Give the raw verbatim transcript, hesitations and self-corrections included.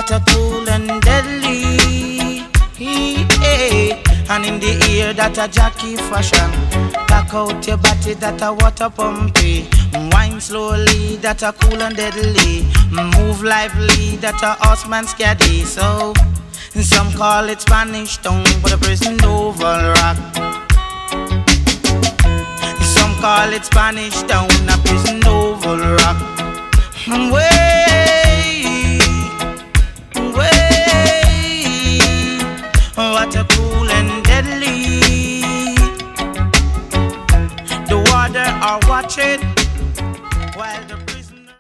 water cool and deadly. Yeah. And in the ear that a Jackie fashion. Back out your body that a water pumpy. Wine slowly that a cool and deadly. Move lively that a horseman scaddy. So some call it Spanish tongue, but a prison oval rock. Some call it Spanish town, a prison oval rock. Way, way, what a cool and deadly. The water are watching.